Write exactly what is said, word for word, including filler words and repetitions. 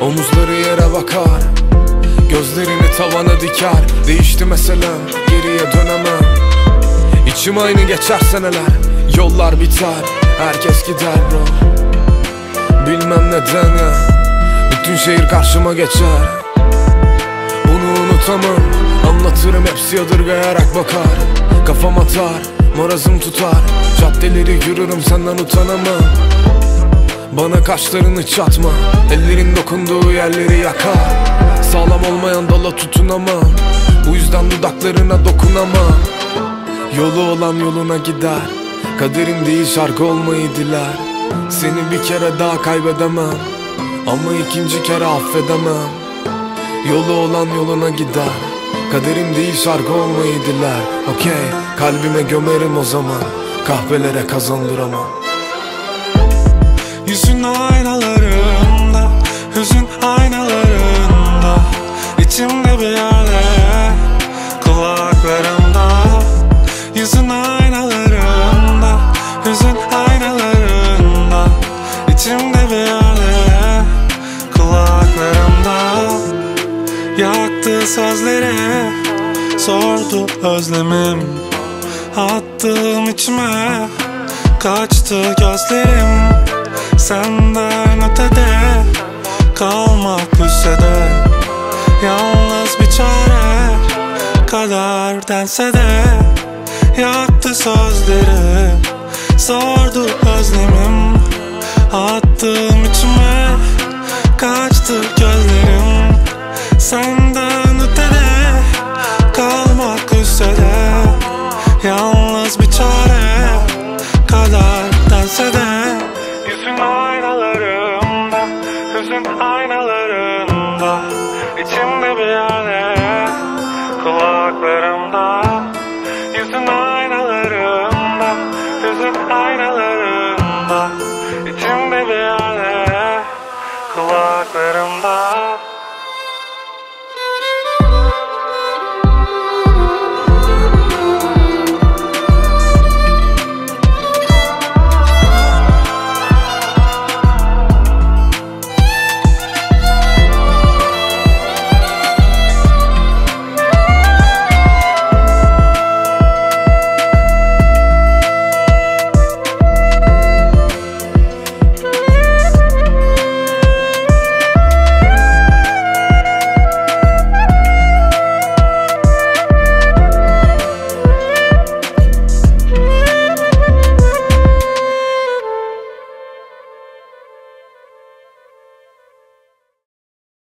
Omuzları yere bakar, gözlerini tavana diker. Değişti meselem, geriye dönemem. İçim aynı geçer seneler, yollar biter, herkes gider bro. Bilmem neden ya, bütün şehir karşıma geçer. Bunu unutamam, anlatırım hepsi yadırgayarak bakar. Kafam atar, marazım tutar, caddeleri yürürüm senden utanamam. Bana kaşlarını çatma, ellerin dokunduğu yerleri yakar. Sağlam olmayan dala tutunamam, bu yüzden dudaklarına dokunamam. Yolu olan yoluna gider, kaderim değil şarkı olmayı diler. Seni bir kere daha kaybedemem, ama ikinci kere affedemem. Yolu olan yoluna gider, kaderim değil şarkı olmayı diler. Okey, kalbime gömerim o zaman, kahvelere kazandıramam. Yüzün aynalarında, hüzün aynalarında, içimde bir yerde, kulaklarımda. Yüzün aynalarında, hüzün aynalarında, içimde bir yerde, kulaklarımda. Yaktı sözleri, sordu özlemim, attım içime, kaçtı gözlerim. Senden ötede kalmak küsede, yalnız bir çare kader dense de. Yaktı sözleri, sordu özlemim, attım